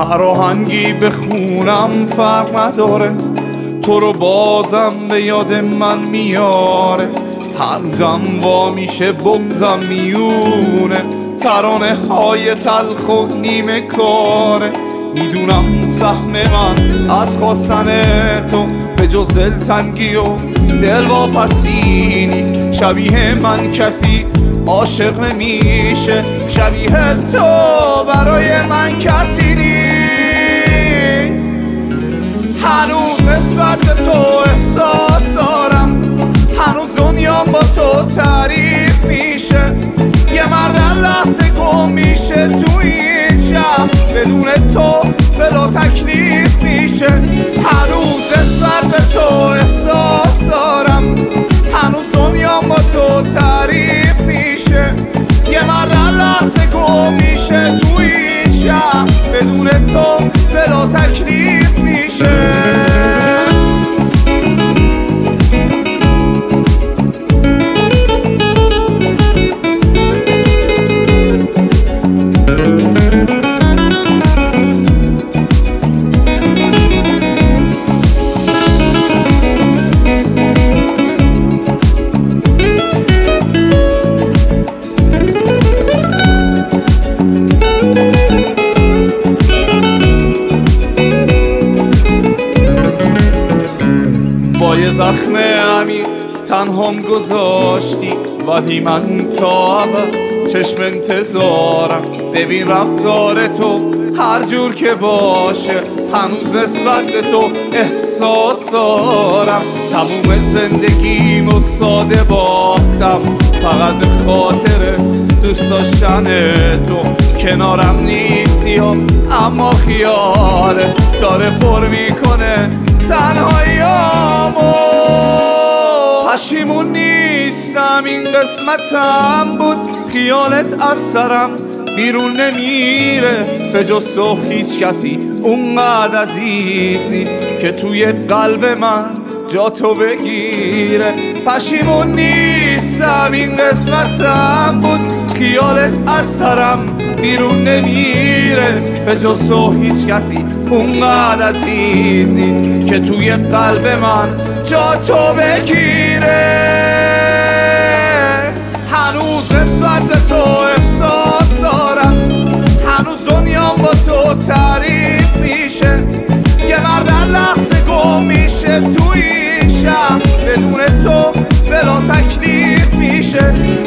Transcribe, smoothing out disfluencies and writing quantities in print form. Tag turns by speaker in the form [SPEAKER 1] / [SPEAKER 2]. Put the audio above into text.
[SPEAKER 1] هر آهنگی بخونم فرق نداره، تو رو بازم به یاد من میاره. هنوزم وا میشه بغضم میونه، ترانه های تلخ و نیمه کاره. میدونم سهم من از خواستن تو به جز دلتنگی و دلواپسی نیست. شبیه من کسی عاشق نمیشه، شبیه تو برای من کسی نیست. هنوز نسبت به تو احساس دارم، هنوز دنیام با تو تعریف میشه. یه مرد لحظه گم میشه تو این شب، بدون تو بلا تکلیف میشه. هنوز نسبت به تو احساس دارم، هنوز دنیام با تو تعریف میشه. یه مرد لحظه گم میشه تو این شب، بدون تو بلا تکلیف میشه. با یه زخم عمیق تنهام گذاشتی، ولی من تا ابد چشم انتظارم. ببین رفتار تو هر جور که باشه، هنوز نسبت به تو احساس دارم. تموم زندگیم و ساده باختم فقط به خاطر دوست داشتن تو. کنارم نیستی اما خیاله داره پر میکنه تنهاییامو. پشیمون نیستم این قسمتم بود، خیالت از سرم بیرون نمیره. به جز تو هیچ کسی اونقدر عزیز نیست که توی قلب من جا تو بگیره. پشیمون نیستم این قسمتم بود، خیالت از سرم بیرون نمیره. به جز تو هیچ کسی اونقدر عزیز نیست که توی قلب من جا تو بگیره. هنوز نسبت به تو احساس دارم، هنوز دنیام با تو تعریف میشه. یه مرد لحظه گم میشه تو این شب، بدون تو بلا تکلیف میشه.